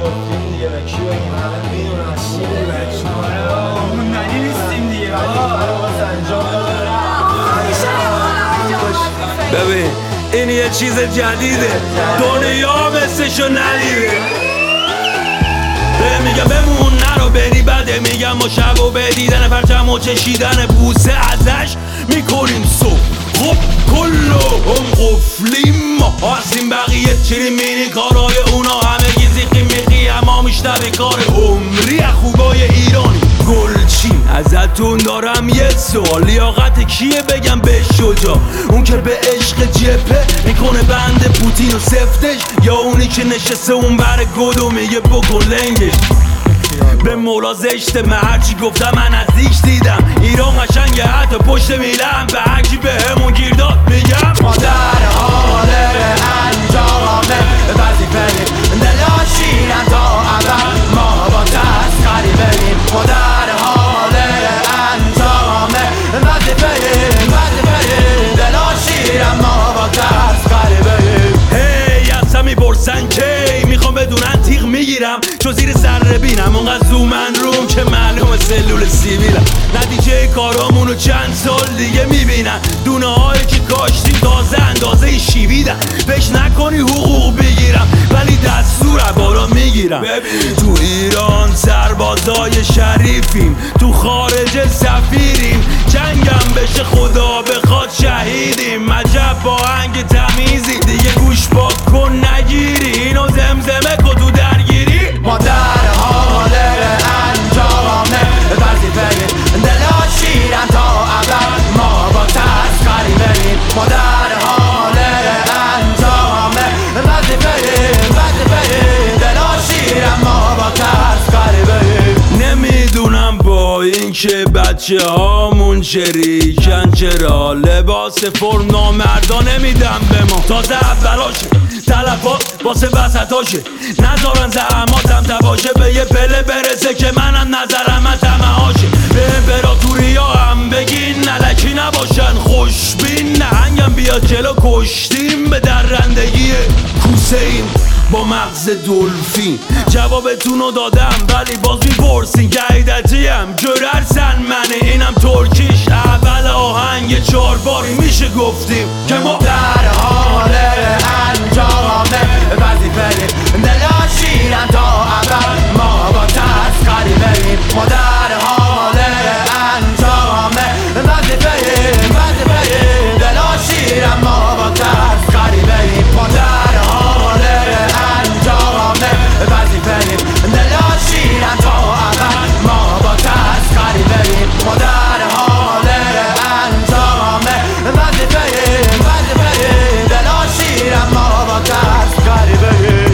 گفتیم دیگه به کی بگیم همه میدونن چی بگیم موندنی نیستیم دیگه ببین این یه چیز جدیده دنیا مثلشو ندیده میگم بمون نرو بری بده میگم ما شب و به دیدن پرچم و چشیدن بوسه ازش میکنیم صبح خب کلو هم قفلیم ما هستیم بقیه چیریم مینی کارهای اونا همه گیزی میخی اما میشتبه کار عمری خوبای ایرانی گلچین ازتون دارم یه سوال لیاقت کیه بگم به شجا اون که به عشق جپه میکنه بند پوتین و سفتش یا اونی که نشسته اون بر گد و میگه بکن لنگش به مولا زشته من هرچی گفتم من نزدیک دیدم ایران قشنگه حتی پشت میلم به هرکی به همون گیر داد میگم مادر حاله انجامه وظیفه دلا شیرن تا اول ما با تسخری بریم مادر حاله انجامه وظیفه دلا شیرن ما با تسخری بریم هی اصلا میپرسن کی میخوام بدونن تیغ میگیرم چو زیر ذره بینم اونقدر زومن روم که معلوم سلول سیبیلم نتیجه کارامونو چند سال دیگه میبینن دونه هایی که کاشتیم تازه اندازه شیویدن بهش نکنی حقوق بگیرم ولی دستور عبارا میگیرم تو ایران سربازای شریفیم تو خارج سفیریم جنگم بشه خدا بخواد شهیدیم عجب با هنگ تمیزی دیگه گوش با کن نگیری اینو زمزمه کن تو درگیری مادر حاله انجامه وظیفه دلا شیرن تا اول ما با تسخری بریم مادر حاله انجامه وظیفه دلا شیرن ما با تسخری بریم نمیدونم با این که بچه هامون شریکن چرا لباس فرم نامردا نمیدم به ما تازه اولاشه تلفات واسه وسطاشه نذارن زحماتم تباشه به یه پله برسه که منم نظرم طمعاشه به امپراتوری ها هم بگین نلکی نباشن خوشبین نهنگم بیاد جلو کشتیم به درندگی کوسه ایم با مغز دلفین جوابتونو دادم ولی باز میپرسین که عیدتیم جررسن منه اینم ترکیش اول آهنگ 4 باری میشه گفتیم که ما در حال انجامه وظیفه دلا شیرن تا اول ما با تسخری بریم ما در حال انجامه وظیفه دلا شیرن ما با تسخری بریم ما در حال انجامه وظیفه دلا شیرن تا اول ما با تسخری بریم ما در حال انجامه وظیفه دلا شیرن ما با تسخری بریم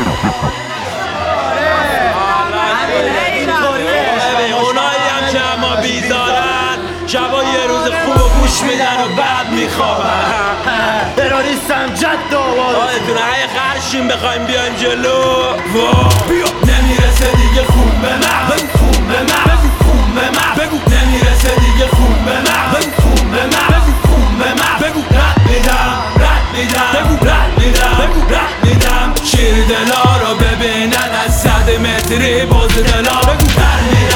اونایی هم که اما بیدارن شبا یه روز خوب و گوش میدن و بعد میخوابن تروریستم جد آباد آدتونه های خرشیم بخوایم بیایم جلو بیا نمیرسه دیگه خون به من خون به من خون به من بگو نمیرسه دیگه خون به من خون به من خون به من بگو رد میدم بگو رد میدم شیر دلا رو ببینن از 100 متری باز دلا بگو رد میدم